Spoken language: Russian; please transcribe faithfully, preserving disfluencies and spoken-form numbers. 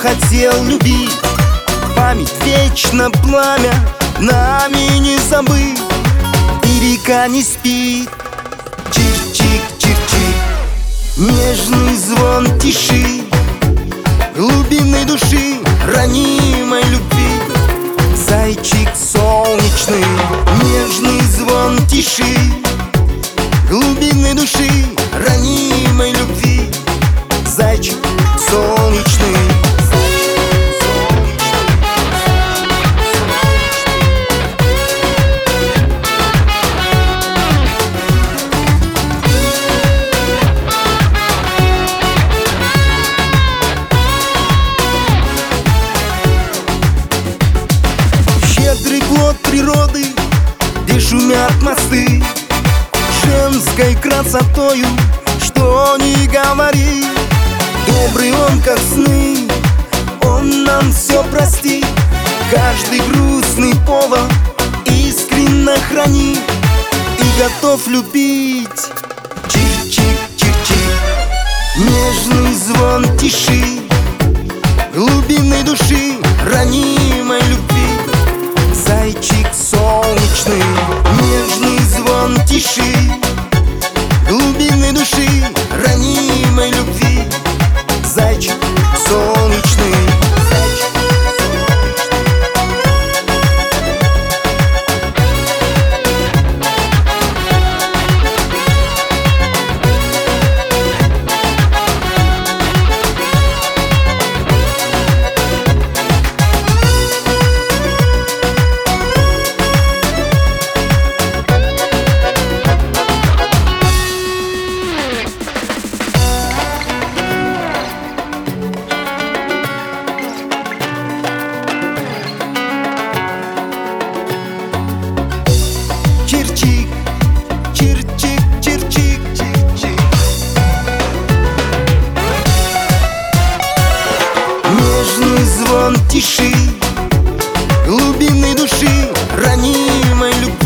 хотел любить. Память вечно пламя, нами не забыть. И река не спит. Чик-чик, чик-чик. Нежный звон тиши, глубины души, ранимой любви. Зайчик солнечный. Нежный звон тиши, глубины души, ранимой любви. Зайчик солнечный. Щедрый плод природы, где шумят мосты, женской красотою, что ни говори. Добрый он, как сны, он нам все простит. Каждый грустный повод искренне хранит и готов любить. Чик-чик, чик-чик. Нежный звон тиши, глубины души, ранимой любви. Зайчик солнечный. Нежный звон тиши, глубины души, ранимой любви. Зайчик солнечный. Чирчик, чирчик, чирчик, чирчик. Нежный звон тиши, глубины души, ранимой любви.